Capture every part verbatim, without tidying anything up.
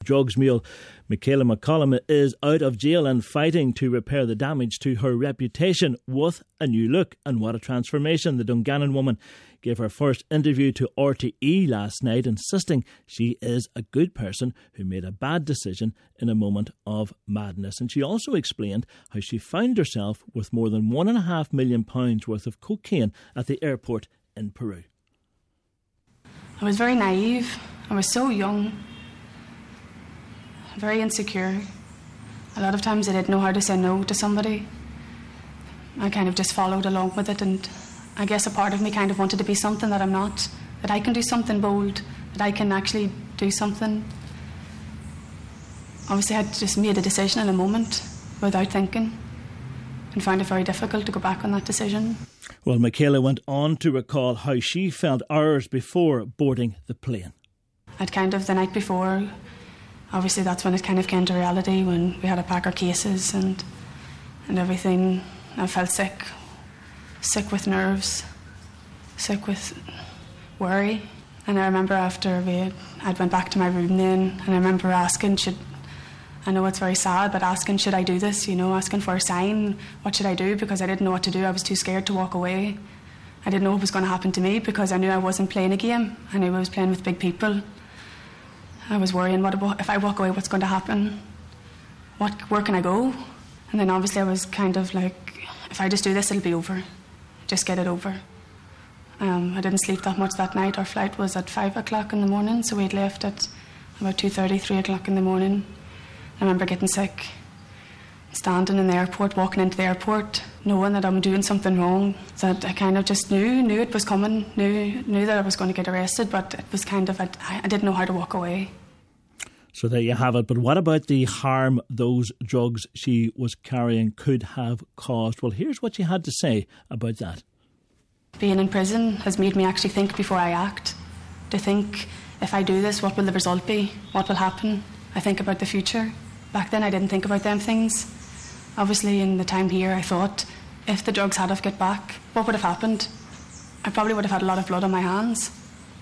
drugs mule. Michaela McCollum is out of jail and fighting to repair the damage to her reputation with a new look. And what a transformation. The Dungannon woman gave her first interview to R T E last night, insisting she is a good person who made a bad decision in a moment of madness. And she also explained how she found herself with more than one and a half million pounds worth of cocaine at the airport in Peru. I was very naive. I was so young, very insecure. A lot of times I didn't know how to say no to somebody. I kind of just followed along with it, and I guess a part of me kind of wanted to be something that I'm not, that I can do something bold, that I can actually do something. Obviously I just made a decision in a moment without thinking and found it very difficult to go back on that decision. Well, Michaela went on to recall how she felt hours before boarding the plane. I'd kind of, the night before, obviously that's when it kind of came to reality, when we had to pack our cases and and everything. I felt sick, sick with nerves, sick with worry. And I remember after we had, I'd went back to my room then, and I remember asking, should, I know it's very sad, but asking, should I do this, you know, asking for a sign, what should I do, because I didn't know what to do. I was too scared to walk away. I didn't know what was going to happen to me, because I knew I wasn't playing a game. I knew I was playing with big people. I was worrying, what if I walk away, what's going to happen? What, where can I go? And then obviously I was kind of like, if I just do this, it'll be over. Just get it over. Um, I didn't sleep that much that night. Our flight was at five o'clock in the morning, so we'd left at about two thirty, three o'clock in the morning. I remember getting sick, standing in the airport, walking into the airport, knowing that I'm doing something wrong. That I kind of just knew, knew it was coming, knew knew that I was going to get arrested, but it was kind of, I, I didn't know how to walk away. So there you have it. But what about the harm those drugs she was carrying could have caused? Well, here's what she had to say about that. Being in prison has made me actually think before I act. To think, if I do this, what will the result be? What will happen? I think about the future. Back then I didn't think about them things. Obviously in the time here I thought, if the drugs had have got back, what would have happened? I probably would have had a lot of blood on my hands.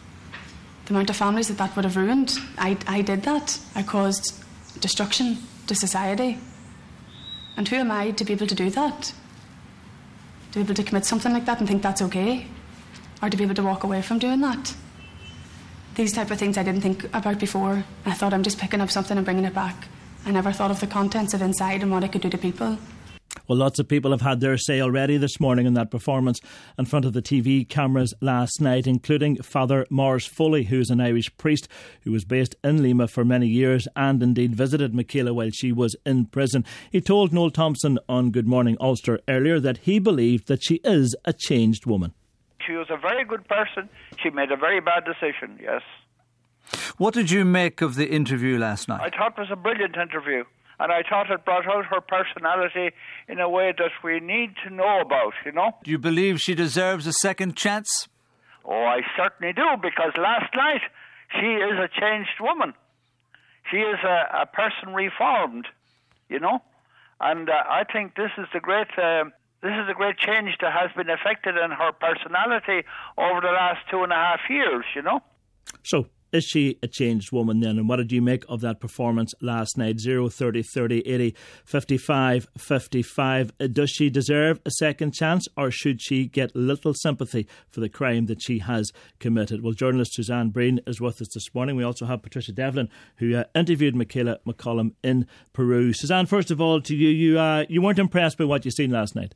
The amount of families that that would have ruined, I, I did that. I caused destruction to society. And who am I to be able to do that? To be able to commit something like that and think that's okay? Or to be able to walk away from doing that? These type of things I didn't think about before. I thought I'm just picking up something and bringing it back. I never thought of the contents of inside and what it could do to people. Well, lots of people have had their say already this morning in that performance in front of the T V cameras last night, including Father Morris Foley, who is an Irish priest who was based in Lima for many years and indeed visited Michaela while she was in prison. He told Noel Thompson on Good Morning Ulster earlier that he believed that she is a changed woman. She was a very good person. She made a very bad decision, yes. What did you make of the interview last night? I thought it was a brilliant interview. And I thought it brought out her personality in a way that we need to know about, you know. Do you believe she deserves a second chance? Oh, I certainly do, because last night she is a changed woman. She is a, a person reformed, you know. And uh, I think this is the great, uh, this is the great change that has been effected in her personality over the last two and a half years, you know. So, is she a changed woman then? And what did you make of that performance last night? zero thirty thirty eighty fifty-five fifty-five. Does she deserve a second chance, or should she get little sympathy for the crime that she has committed? Well, journalist Suzanne Breen is with us this morning. We also have Patricia Devlin, who uh, interviewed Michaela McCollum in Peru. Suzanne, first of all, to you, you uh, you weren't impressed by what you seen last night?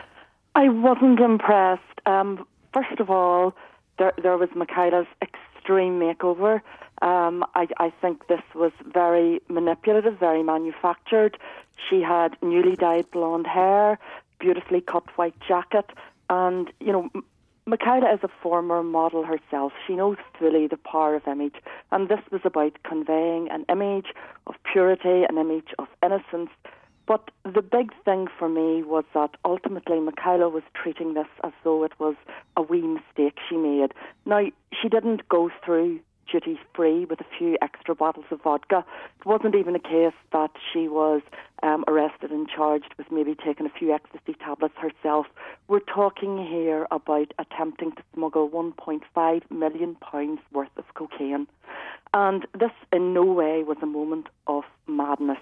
I wasn't impressed. Um, first of all, there, there was Michaela's extreme makeover. Um, I, I think this was very manipulative, very manufactured. She had newly dyed blonde hair, beautifully cut white jacket, and, you know, M- Michaela is a former model herself. She knows fully the power of image, and this was about conveying an image of purity, an image of innocence. But the big thing for me was that ultimately Michaela was treating this as though it was a wee mistake she made. Now, she didn't go through duty-free with a few extra bottles of vodka. It wasn't even a case that she was um, arrested and charged with maybe taking a few ecstasy tablets herself. We're talking here about attempting to smuggle one point five million pounds worth of cocaine. And this in no way was a moment of madness.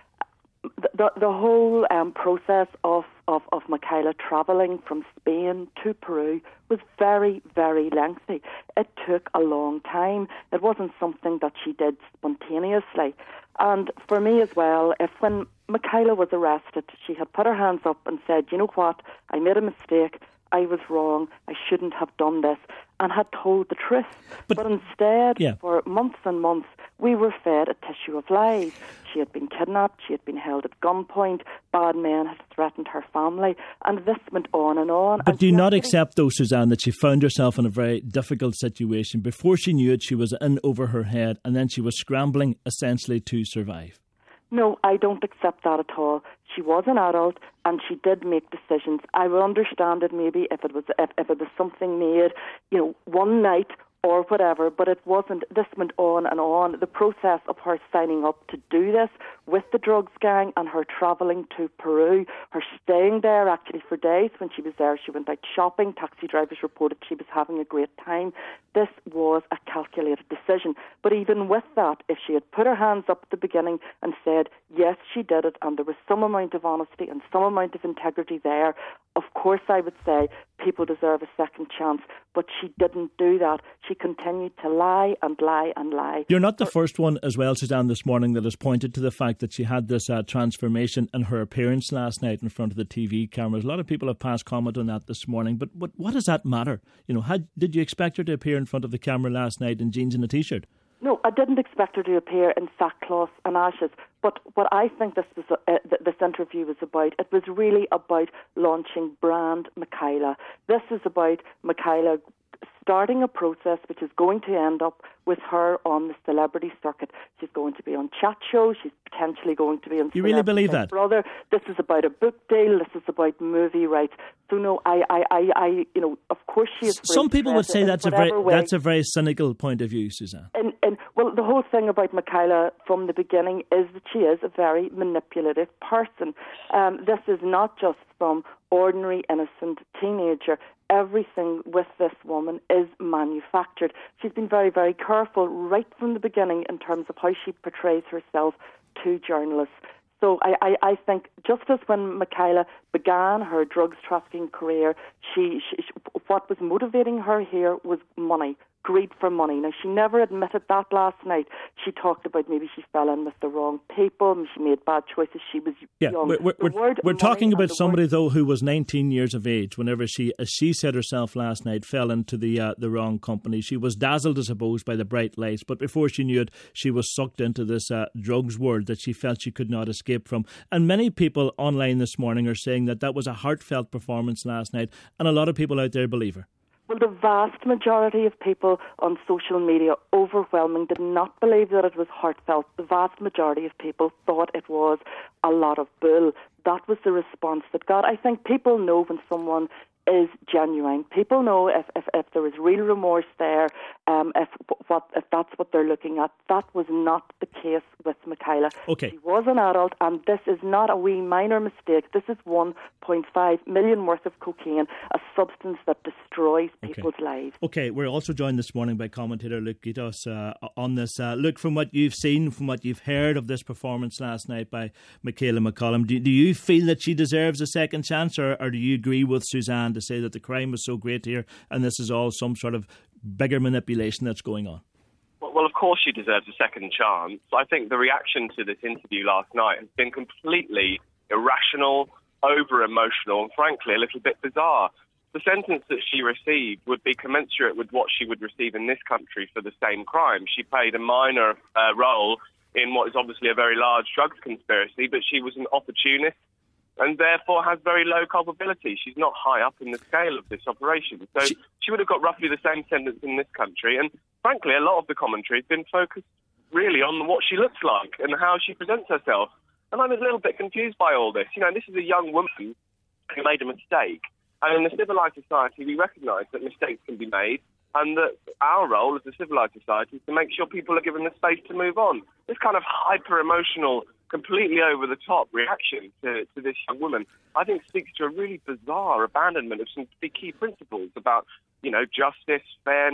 The, the, the whole um, process of, of, of Michaela travelling from Spain to Peru was very, very lengthy. It took a long time. It wasn't something that she did spontaneously. And for me as well, if when Michaela was arrested, she had put her hands up and said, you know what, I made a mistake, I was wrong, I shouldn't have done this, and had told the truth. But, but instead, yeah. for months and months, we were fed a tissue of lies. She had been kidnapped, she had been held at gunpoint, bad men had threatened her family, and this went on and on. But and do you not actually... accept, though, Suzanne, that she found herself in a very difficult situation? Before she knew it, she was in over her head, and then she was scrambling, essentially, to survive. No, I don't accept that at all. She was an adult and she did make decisions. I would understand it maybe if it was if, if it was something made, you know, one night or whatever, but it wasn't. This went on and on. The process of her signing up to do this with the drugs gang and her travelling to Peru, her staying there actually for days. When she was there, she went out shopping. Taxi drivers reported she was having a great time. This was a calculated decision. But even with that, if she had put her hands up at the beginning and said, yes, she did it, and there was some amount of honesty and some amount of integrity there, of course I would say people deserve a second chance. But she didn't do that. She continued to lie and lie and lie. You're not the first one as well, Suzanne, this morning that has pointed to the fact that she had this uh, transformation in her appearance last night in front of the T V cameras. A lot of people have passed comment on that this morning. But, but what does that matter? You know, how, did you expect her to appear in front of the camera last night in jeans and a T-shirt? No, I didn't expect her to appear in sackcloth and ashes. But what I think this was, uh, this interview was about, it was really about launching brand Michaela. This is about Michaela starting a process which is going to end up with her on the celebrity circuit. She's going to be on chat shows. She's potentially going to be on. You really believe that? Brother, this is about a book deal. This is about movie rights. So no, I, I, I, I you know, of course she is. Some people would say that's a very way. that's a very cynical point of view, Suzanne. And, and well, the whole thing about Michaela from the beginning is that she is a very manipulative person. Um, this is not just some ordinary innocent teenager. Everything with this woman is manufactured. She's been very, very careful right from the beginning in terms of how she portrays herself to journalists. So I, I, I think just as when Michaela began her drugs trafficking career, she, she, what was motivating her here was money. Greed for money. Now, she never admitted that last night. She talked about maybe she fell in with the wrong people, she made bad choices, she was yeah, young. We're, we're, we're talking about somebody, word... though, who was nineteen years of age whenever she, as she said herself last night, fell into the uh, the wrong company. She was dazzled, I suppose, by the bright lights, but before she knew it, she was sucked into this uh, drugs world that she felt she could not escape from. And many people online this morning are saying that that was a heartfelt performance last night, and a lot of people out there believe her. Well, the vast majority of people on social media, overwhelming, did not believe that it was heartfelt. The vast majority of people thought it was a lot of bull. That was the response that got. I think people know when someone is genuine. People know if, if, if there is real remorse there, um, if what if that's what they're looking at. That was not the case with Michaela. Okay. She was an adult, and this is not a wee minor mistake. This is one point five million worth of cocaine, a substance that destroys people's okay. lives. Okay, we're also joined this morning by commentator Luke Gitos uh, on this. Uh, Luke, from what you've seen, from what you've heard of this performance last night by Michaela McCollum, do, do you feel that she deserves a second chance, or, or do you agree with Suzanne to say that the crime was so great here and this is all some sort of bigger manipulation that's going on? Well, of course she deserves a second chance. I think the reaction to this interview last night has been completely irrational, over-emotional, and frankly a little bit bizarre. The sentence that she received would be commensurate with what she would receive in this country for the same crime. She played a minor uh, role in what is obviously a very large drugs conspiracy, but she was an opportunist and therefore has very low culpability. She's not high up in the scale of this operation. So she, she would have got roughly the same sentence in this country. And frankly, a lot of the commentary has been focused really on what she looks like and how she presents herself. And I'm a little bit confused by all this. You know, this is a young woman who made a mistake. And in a civilised society, we recognise that mistakes can be made, and that our role as a civilised society is to make sure people are given the space to move on. This kind of hyper-emotional, completely over-the-top reaction to, to this young woman, I think speaks to a really bizarre abandonment of some key principles about, you know, justice, fairness,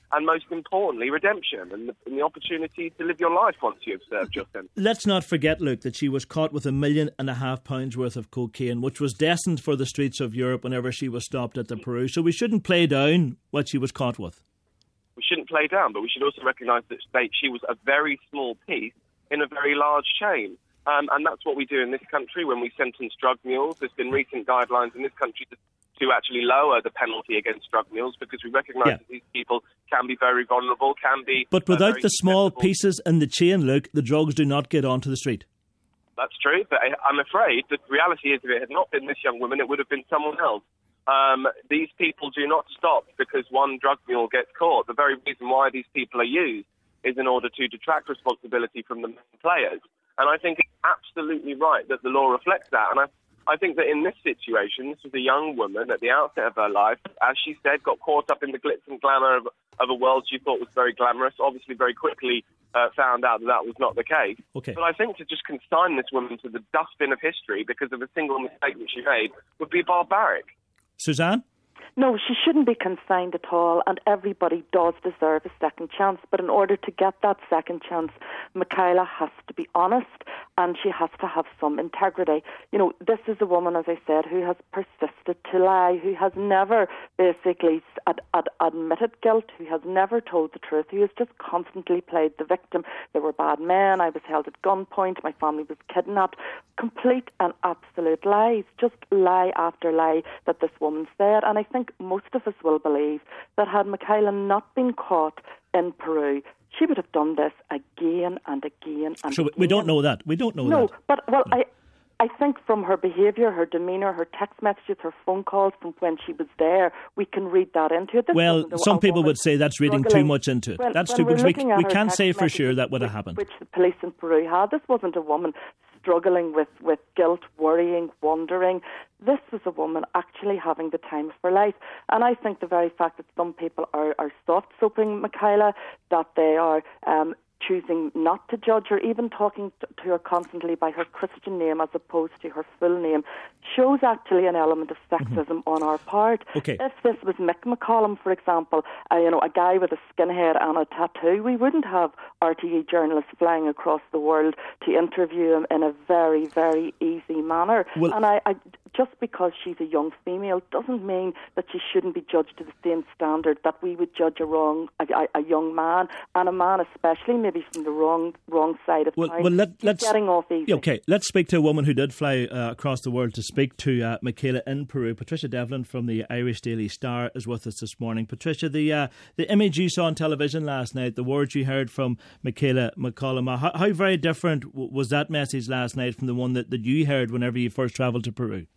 and most importantly, redemption and the, and the opportunity to live your life once you have served your sentence. Let's not forget, Luke, that she was caught with a million and a half pounds worth of cocaine, which was destined for the streets of Europe whenever she was stopped at the Peru. So we shouldn't play down what she was caught with. We shouldn't play down, but we should also recognise that she was a very small piece in a very large chain. Um, and that's what we do in this country when we sentence drug mules. There's been recent guidelines in this country to, to actually lower the penalty against drug mules because we recognise yeah. that these people can be very vulnerable, can be... But without uh, the small susceptible. pieces in the chain, Luke, the drugs do not get onto the street. That's true, but I'm afraid the reality is if it had not been this young woman, it would have been someone else. Um, these people do not stop because one drug mule gets caught. The very reason why these people are used is in order to detract responsibility from the main players. And I think it's absolutely right that the law reflects that. And I, I think that in this situation, this was a young woman at the outset of her life, as she said, got caught up in the glitz and glamour of, of a world she thought was very glamorous, obviously very quickly uh, found out that that was not the case. Okay. But I think to just consign this woman to the dustbin of history because of a single mistake that she made would be barbaric. Suzanne? No, she shouldn't be consigned at all, and everybody does deserve a second chance. But in order to get that second chance, Michaela has to be honest and she has to have some integrity. You know, this is a woman, as I said, who has persisted to lie, who has never basically ad- ad- admitted guilt, who has never told the truth, who has just constantly played the victim. There were bad men, I was held at gunpoint, my family was kidnapped. Complete and absolute lies, just lie after lie that this woman said. And I think most of us will believe that had Michaela not been caught in Peru, she would have done this again and again and so again. We don't know that. We don't know no, that. No, but, well, no. I... I think from her behaviour, her demeanour, her text messages, her phone calls from when she was there, we can read that into it. This well, some people would say that's reading too much into it. When, that's when too because we, we can't say for messages, sure that would have which, happened. Which the police in Peru had. This wasn't a woman struggling with, with guilt, worrying, wondering. This was a woman actually having the time of her life. And I think the very fact that some people are, are soft-soaping Michaela, that they are... Um, choosing not to judge her, even talking to her constantly by her Christian name as opposed to her full name, shows actually an element of sexism mm-hmm. on our part. Okay. If this was Mick McCollum, for example, uh, you know, a guy with a skinhead and a tattoo, we wouldn't have R T E journalists flying across the world to interview him in a very, very easy manner. Well, and I, I, just because she's a young female doesn't mean that she shouldn't be judged to the same standard that we would judge a wrong, a, a young man, and a man especially, maybe from the wrong wrong side of well, town. Well, let, let's, getting off easy. Okay, let's speak to a woman who did fly uh, across the world to speak to uh, Michaela in Peru. Patricia Devlin from the Irish Daily Star is with us this morning. Patricia, the uh, the image you saw on television last night, the words you heard from Michaela McCollum, how, how very different w- was that message last night from the one that, that you heard whenever you first travelled to Peru?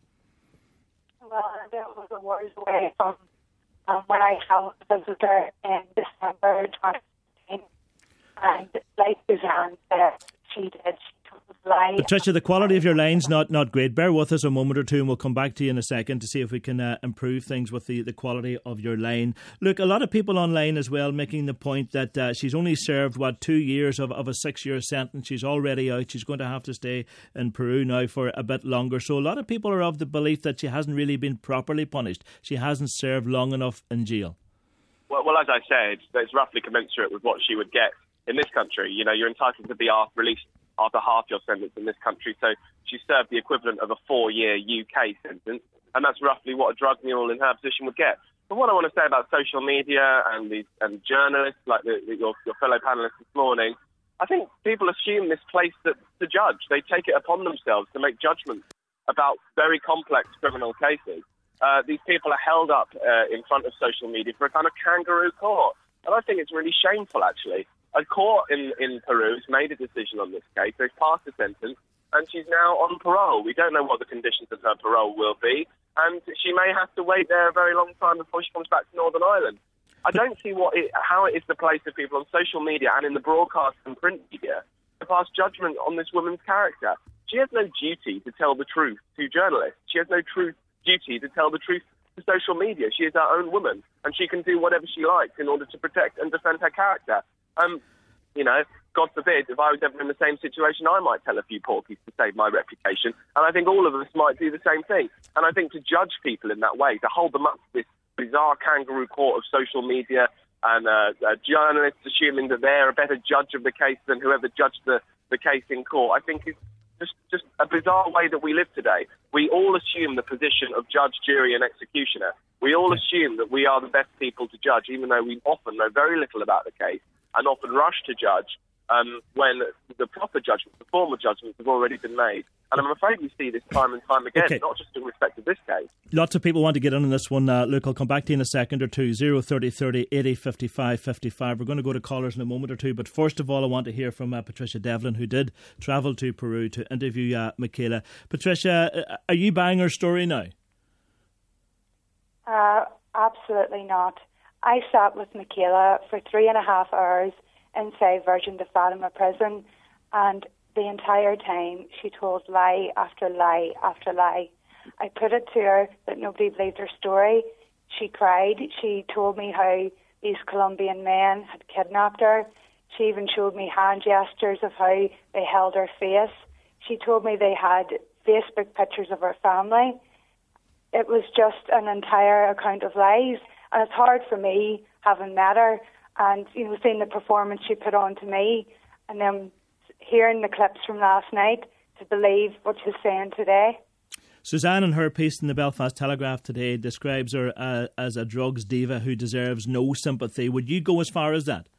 Well, that was a words away from um, when I visited her in December twenty sixteen. And like Suzanne said, she did. She took the flight. Patricia, the quality of your line's not, not great. Bear with us a moment or two and we'll come back to you in a second to see if we can uh, improve things with the, the quality of your line. Look, a lot of people online as well making the point that uh, she's only served, what, two years of, of a six-year sentence. She's already out. She's going to have to stay in Peru now for a bit longer. So a lot of people are of the belief that she hasn't really been properly punished. She hasn't served long enough in jail. Well, well as I said, it's roughly commensurate with what she would get in this country. You know, you're entitled to be released after half your sentence in this country. So she served the equivalent of a four-year U K sentence, and that's roughly what a drug mule in her position would get. But what I want to say about social media and the and journalists, like the, the, your, your fellow panellists this morning, I think people assume this place to, to judge. They take it upon themselves to make judgments about very complex criminal cases. Uh, these people are held up uh, in front of social media for a kind of kangaroo court. And I think it's really shameful, actually. A court in, in Peru has made a decision on this case. They've passed a sentence, and she's now on parole. We don't know what the conditions of her parole will be, and she may have to wait there a very long time before she comes back to Northern Ireland. I don't see what it, how it is the place of people on social media and in the broadcast and print media to pass judgment on this woman's character. She has no duty to tell the truth to journalists. She has no truth duty to tell the truth to social media. She is her own woman, and she can do whatever she likes in order to protect and defend her character. Um, you know, God forbid, if I was ever in the same situation, I might tell a few porkies to save my reputation. And I think all of us might do the same thing. And I think to judge people in that way, to hold them up to this bizarre kangaroo court of social media and uh, uh, journalists assuming that they're a better judge of the case than whoever judged the, the case in court, I think is just, just a bizarre way that we live today. We all assume the position of judge, jury and executioner. We all assume that we are the best people to judge, even though we often know very little about the case and often rush to judge um, when the proper judgments, the formal judgments have already been made. And I'm afraid we see this time and time again, okay. Not just in respect of this case. Lots of people want to get in on this one. Uh, Luke, I'll come back to you in a second or two. zero thirty thirty eighty fifty-five fifty-five. We're going to go to callers in a moment or two. But first of all, I want to hear from uh, Patricia Devlin, who did travel to Peru to interview uh, Michaela. Patricia, are you buying her story now? Uh, absolutely not. I sat with Michaela for three and a half hours inside Virgin de Fatima prison, and the entire time she told lie after lie after lie. I put it to her that nobody believed her story. She cried. She told me how these Colombian men had kidnapped her. She even showed me hand gestures of how they held her face. She told me they had Facebook pictures of her family. It was just an entire account of lies, and it's hard for me, having met her, and you know, seeing the performance she put on to me, and then hearing the clips from last night, to believe what she's saying today. Suzanne, in her piece in the Belfast Telegraph today, describes her uh, as a drugs diva who deserves no sympathy. Would you go as far as that?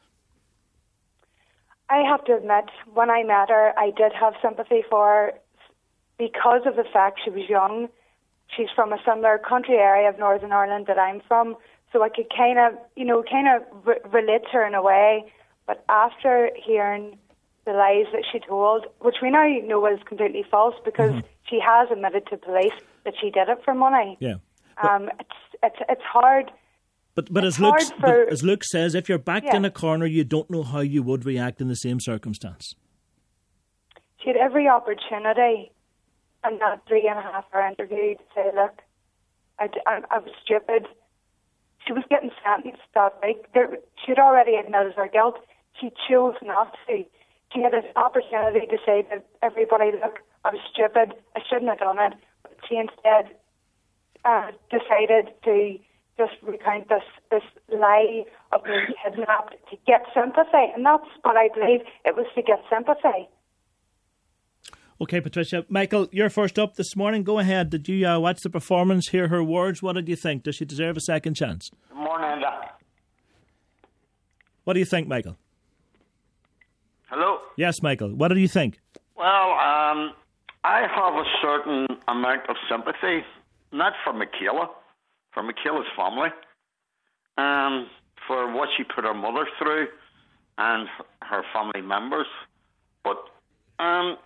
I have to admit, when I met her, I did have sympathy for her because of the fact she was young. She's from a similar country area of Northern Ireland that I'm from, so I could kind of, you know, kind of re- relate to her in a way. But after hearing the lies that she told, which we now know is completely false because mm-hmm. she has admitted to police that she did it for money. Yeah, um, it's it's it's hard. But but it's as Luke for, as Luke says, if you're backed yeah. in a corner, you don't know how you would react in the same circumstance. She had every opportunity in that three and a half hour interview to say, "Look, I, I, I was stupid." She was getting sentenced that week. There, she had already admitted her guilt. She chose not to. She had an opportunity to say to everybody, look, I was stupid, I shouldn't have done it. But she instead uh, decided to just recount this, this lie of being kidnapped to get sympathy. And that's what I believe, it was to get sympathy. OK, Patricia. Michael, you're first up this morning. Go ahead. Did you uh, watch the performance, hear her words? What did you think? Does she deserve a second chance? Good morning, Enda. What do you think, Michael? Hello? Yes, Michael. What do you think? Well, um, I have a certain amount of sympathy, not for Michaela, for Michaela's family, um, for what she put her mother through and her family members. But um,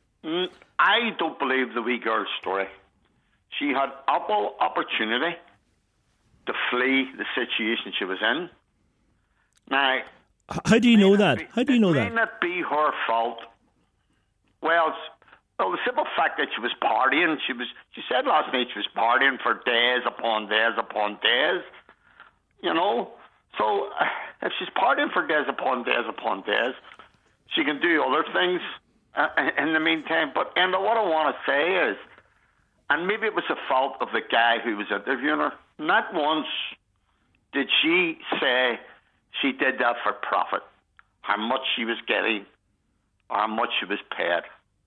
I don't believe the wee girl's story. She had ample opportunity to flee the situation she was in. Now, how do you know that? Be, How do you know that? It may not be her fault. Well, it's, well, the simple fact that she was partying, she was. She said last night she was partying for days upon days upon days. You know, so uh, if she's partying for days upon days upon days, she can do other things uh, in the meantime. But and what I want to say is, and maybe it was the fault of the guy who was interviewing her. Not once did she say she did that for profit, how much she was getting or how much she was paid.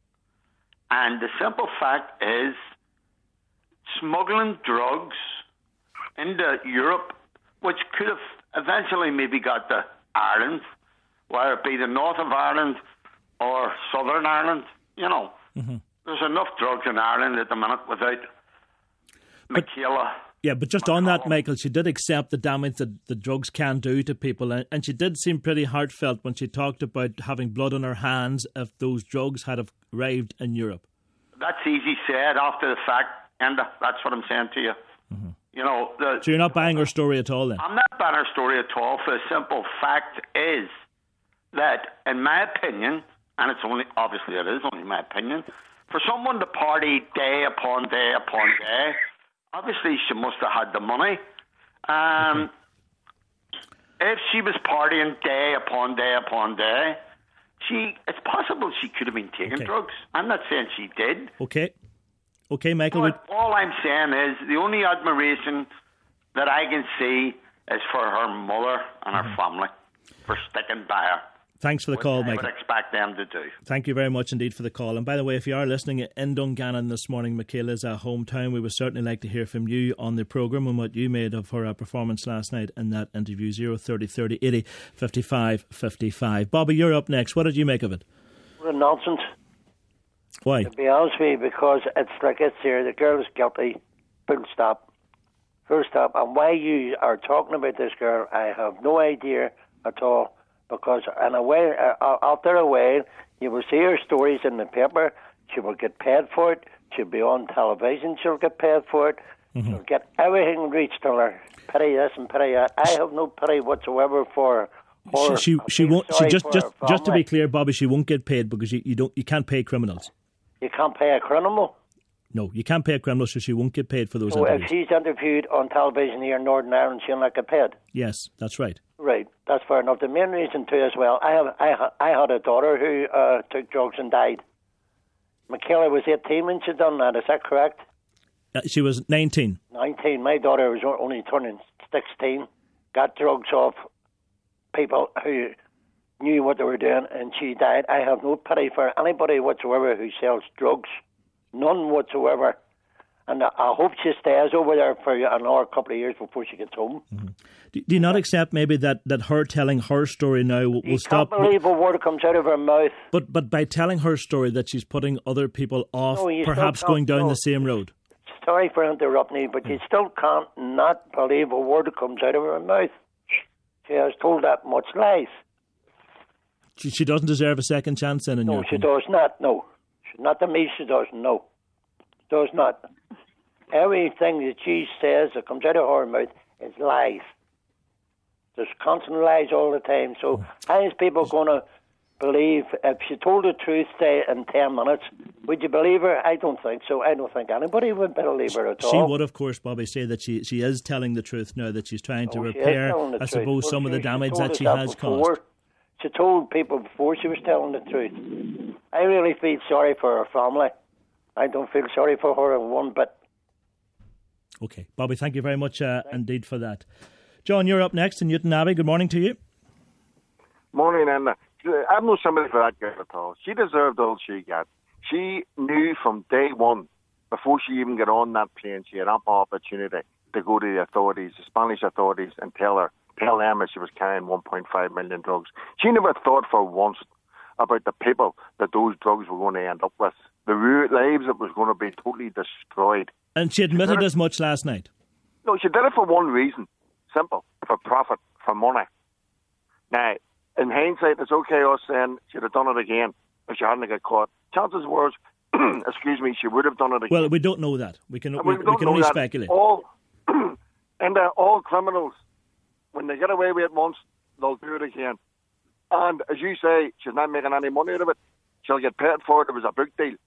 And the simple fact is, smuggling drugs into Europe, which could have eventually maybe got to Ireland, whether it be the north of Ireland or southern Ireland, you know, mm-hmm. there's enough drugs in Ireland at the minute without but, Michaela. Yeah, but just on that, Michael, she did accept the damage that the drugs can do to people, and she did seem pretty heartfelt when she talked about having blood on her hands if those drugs had arrived in Europe. That's easy said after the fact, and that's what I'm saying to you. Mm-hmm. You know, the, so you're not buying her story at all then? I'm not buying her story at all. For the simple fact is that, in my opinion, and it's only obviously it is only my opinion, for someone to party day upon day upon day, obviously she must have had the money. Um, okay. If she was partying day upon day upon day, she it's possible she could have been taking okay. drugs. I'm not saying she did. Okay. Okay, Michael. But all I'm saying is the only admiration that I can see is for her mother and her mm-hmm. family for sticking by her. Thanks for the call, Mike. I would expect them to do. Thank you very much indeed for the call. And by the way, if you are listening in Dungannon this morning, Michaela's uh, hometown, we would certainly like to hear from you on the programme and what you made of her uh, performance last night in that interview. zero thirty thirty eighty fifty-five fifty-five. Bobby, you're up next. What did you make of it? What a nonsense. Why? To be honest with you, because it's like it's here, the girl is guilty. Full stop. Full stop. And why you are talking about this girl, I have no idea at all. Because in a way, uh, after a while, you will see her stories in the paper. She will get paid for it. She'll be on television. She'll get paid for it. Mm-hmm. She'll get everything reached to her. Pity this and pity that. I have no pity whatsoever for her. She she, she won't. She just just just to be clear, Bobby, she won't get paid because you, you don't you can't pay criminals. You can't pay a criminal. No, you can't pay a criminal, so she won't get paid for those so interviews. If she's interviewed on television here in Northern Ireland, she'll not get paid? Yes, that's right. Right, that's fair enough. The main reason too as well, I have I, I had a daughter who uh, took drugs and died. Michaela was eighteen when she done that, is that correct? Uh, she was nineteen. nineteen. My daughter was only turning sixteen, got drugs off people who knew what they were doing, and she died. I have no pity for anybody whatsoever who sells drugs. None whatsoever. And I hope she stays over there for another couple of years before she gets home. Mm-hmm. Do, do you not accept maybe that, that her telling her story now will, will you stop? You can't believe a word comes out of her mouth. But but by telling her story that she's putting other people off, no, perhaps going down no. the same road. Sorry for interrupting you, but mm. you still can't not believe a word that comes out of her mouth. She has told that much lies. She, she doesn't deserve a second chance then, in no, your opinion? No, she does not, no. Not to me, she doesn't, no. Does not. Everything that she says that comes out of her mouth is lies. There's constant lies all the time. So how is people going to believe, if she told the truth, say, in ten minutes, would you believe her? I don't think so. I don't think anybody would believe her at all. She would, of course, Bobby, say that she, she is telling the truth now, that she's trying to oh, repair, I truth. suppose, well, some she, of the damage that she that has before. caused. She told people before she was telling the truth. I really feel sorry for her family. I don't feel sorry for her in one bit. OK. Bobby, thank you very much uh, indeed for that. John, you're up next in Newton Abbey. Good morning to you. Morning, and I have no sympathy for that girl at all. She deserved all she got. She knew from day one, before she even got on that plane, she had ample opportunity to go to the authorities, the Spanish authorities, and tell her, tell them that she was carrying one point five million drugs. She never thought for once about the people that those drugs were going to end up with. The lives that was going to be totally destroyed. And she admitted she as much last night. No, she did it for one reason. Simple. For profit. For money. Now, in hindsight, it's okay us saying she'd have done it again if she hadn't got caught. Chances were, excuse me, she would have done it again. Well, we don't know that. We can, we, we, we can only that. speculate. All, and uh, all criminals, when they get away with it once, they'll do it again. And as you say, she's not making any money out of it. She'll get paid for it. It was a book deal.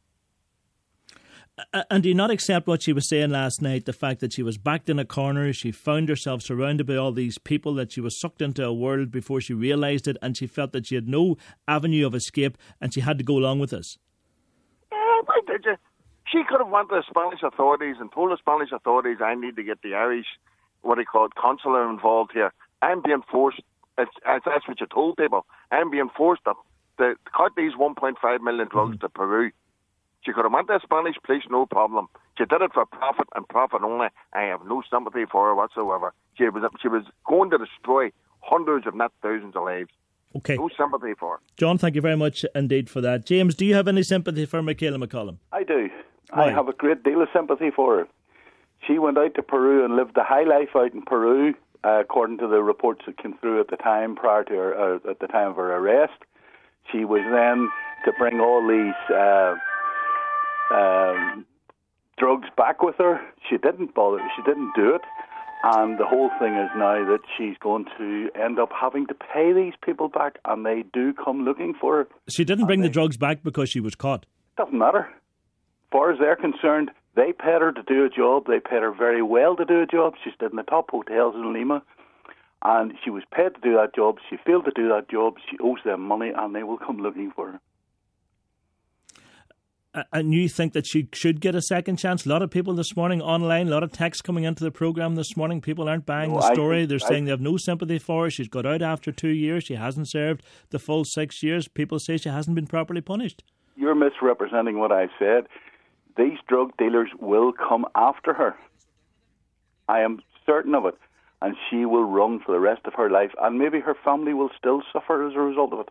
Uh, and do you not accept what she was saying last night, the fact that she was backed in a corner, she found herself surrounded by all these people, that she was sucked into a world before she realised it, and she felt that she had no avenue of escape and she had to go along with this? Yeah, why did you? She could have went to the Spanish authorities and told the Spanish authorities, I need to get the Irish, what do you call it, consular involved here. I'm being forced, it's, it's, that's what you told people, I'm being forced to, to cut these one point five million drugs mm. to Peru. She could have went to the Spanish police, no problem. She did it for profit and profit only. I have no sympathy for her whatsoever. She was she was going to destroy hundreds, if not thousands, of lives. Okay. No sympathy for her. John, thank you very much indeed for that. James, do you have any sympathy for Michaela McCollum? I do. Why? I have a great deal of sympathy for her. She went out to Peru and lived the high life out in Peru, uh, according to the reports that came through at the time, prior to her, uh, at the time of her arrest. She was then to bring all these Uh, Um, drugs back with her. She didn't bother. She didn't do it, and the whole thing is now that she's going to end up having to pay these people back, and they do come looking for her. She didn't bring they, the drugs back because she was caught. Doesn't matter. As far as they're concerned, they paid her to do a job. They paid her very well to do a job. She stayed in the top hotels in Lima, and she was paid to do that job. She failed to do that job. She owes them money, and they will come looking for her. And you think that she should get a second chance? A lot of people this morning online, a lot of texts coming into the programme this morning. People aren't buying No, the I story. think- They're saying I- they have no sympathy for her. She's got out after two years. She hasn't served the full six years. People say she hasn't been properly punished. You're misrepresenting what I said. These drug dealers will come after her. I am certain of it. And she will run for the rest of her life. And maybe her family will still suffer as a result of it.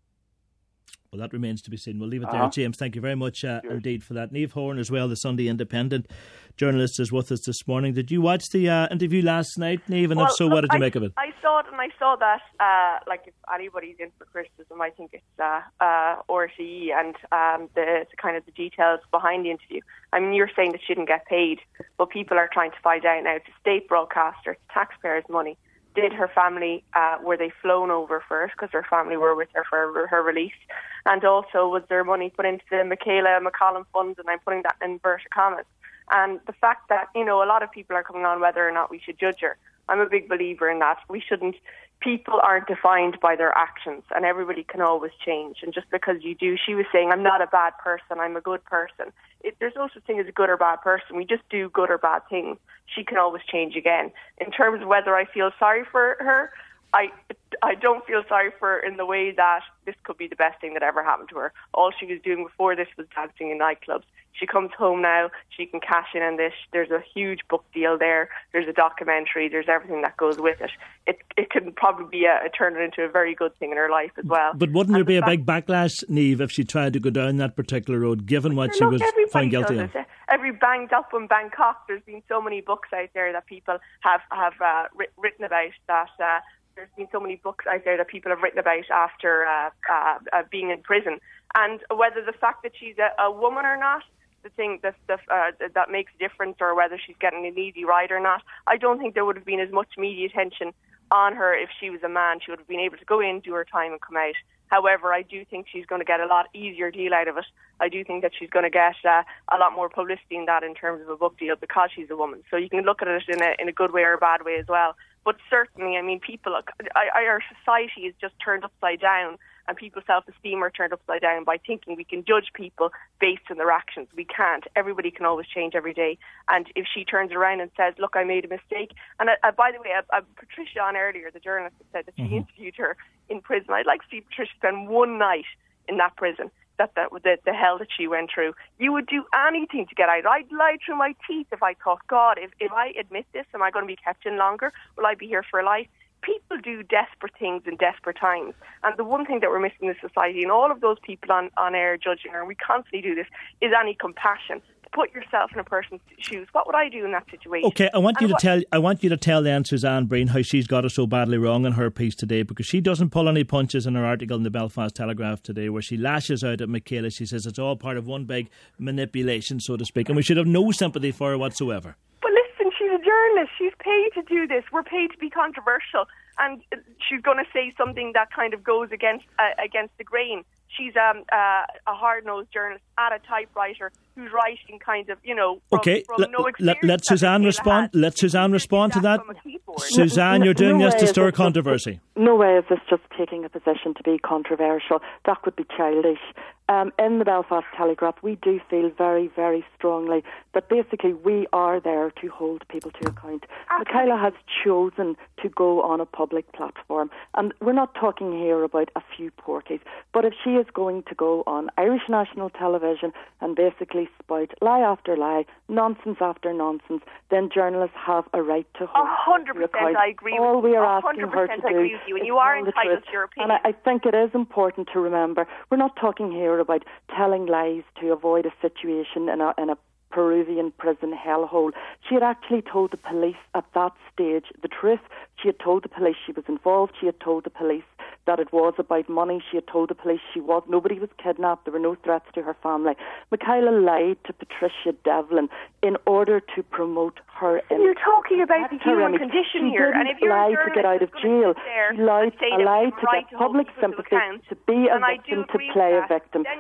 Well, that remains to be seen. We'll leave it there, Uh-huh. James. Thank you very much uh, indeed for that. Niamh Horan as well, the Sunday Independent journalist, is with us this morning. Did you watch the uh, interview last night, Niamh? And well, if so, what did you I, make of it? I saw it and I saw that, uh, like, if anybody's in for criticism, I think it's uh, uh, R T E and um, the, the kind of the details behind the interview. I mean, you're saying that she didn't get paid, but people are trying to find out now. It's a state broadcaster, it's taxpayers' money. Did her family, uh, were they flown over first because her family were with her for her release? And also, was there money put into the Michaela McCollum Fund? And I'm putting that in inverted commas. And the fact that, you know, a lot of people are coming on whether or not we should judge her. I'm a big believer in that. We shouldn't. People aren't defined by their actions, and everybody can always change. And just because you do, she was saying, I'm not a bad person, I'm a good person. It, there's no such thing as a good or bad person. We just do good or bad things. She can always change again. In terms of whether I feel sorry for her, I, I don't feel sorry for her in the way that this could be the best thing that ever happened to her. All she was doing before this was dancing in nightclubs. She comes home now, she can cash in on this. There's a huge book deal there. There's a documentary. There's everything that goes with it. It it can probably be a, a turn it into a very good thing in her life as well. But wouldn't there be a big backlash, Niamh, if she tried to go down that particular road, given what she Look, was everybody found guilty does of? it. Every banged up in Bangkok, there's been so many books out there that people have, have uh, writ- written about that... Uh, There's been so many books out there that people have written about after uh, uh, uh, being in prison. And whether the fact that she's a, a woman or not, the thing that, that, uh, that makes a difference, or whether she's getting an easy ride or not, I don't think there would have been as much media attention on her if she was a man. She would have been able to go in, do her time and come out. However, I do think she's going to get a lot easier deal out of it. I do think that she's going to get uh, a lot more publicity in that in terms of a book deal because she's a woman. So you can look at it in a, in a good way or a bad way as well. But certainly, I mean, people, I, I, our society is just turned upside down, and people's self-esteem are turned upside down by thinking we can judge people based on their actions. We can't. Everybody can always change every day. And if she turns around and says, look, I made a mistake. And uh, by the way, uh, uh, Patricia on earlier, the journalist, said that she mm-hmm. interviewed her in prison. I'd like to see Patricia spend one night in that prison. That, that the, the hell that she went through. You would do anything to get out. I'd lie through my teeth if I thought, God, if, if I admit this, am I going to be kept in longer? Will I be here for life? People do desperate things in desperate times. And the one thing that we're missing in this society, and all of those people on, on air judging her, and we constantly do this, is any compassion. Put yourself in a person's shoes. What would I do in that situation? Okay, I want you and to what, tell. I want you to tell then Suzanne Breen how she's got it so badly wrong in her piece today, because she doesn't pull any punches in her article in the Belfast Telegraph today, where she lashes out at Michaela. She says it's all part of one big manipulation, so to speak, and we should have no sympathy for her whatsoever. But listen, she's a journalist. She's paid to do this. We're paid to be controversial, and she's going to say something that kind of goes against uh, against the grain. She's um, uh, a hard-nosed journalist at a typewriter who's writing kind of, you know, from, okay. from let, no let, let Suzanne respond. Has. Let Suzanne respond to that. Suzanne, no, you're doing no this to stir controversy. Just, no way is this just taking a position to be controversial. That would be childish. Um, in the Belfast Telegraph, we do feel very, very strongly that basically we are there to hold people to account. Michaela has chosen to go on a public platform, and we're not talking here about a few porkies, but if she is going to go on Irish national television and basically spout lie after lie, nonsense after nonsense, then journalists have a right to hold one hundred percent I agree All with you. we are asking her to I do agree with you, and you are entitled to your opinion. And I, I think it is important to remember, we're not talking here about telling lies to avoid a situation in a, in a Peruvian prison hellhole. She had actually told the police at that stage the truth. She had told the police she was involved. She had told the police that it was about money. She had told the police she was nobody was kidnapped. There were no threats to her family. Michaela lied to Patricia Devlin in order to promote her image. You're talking about the human condition she here, didn't and if you're lie a to get out of jail. She lied, a lie to get public sympathy, to be a victim, to play a victim.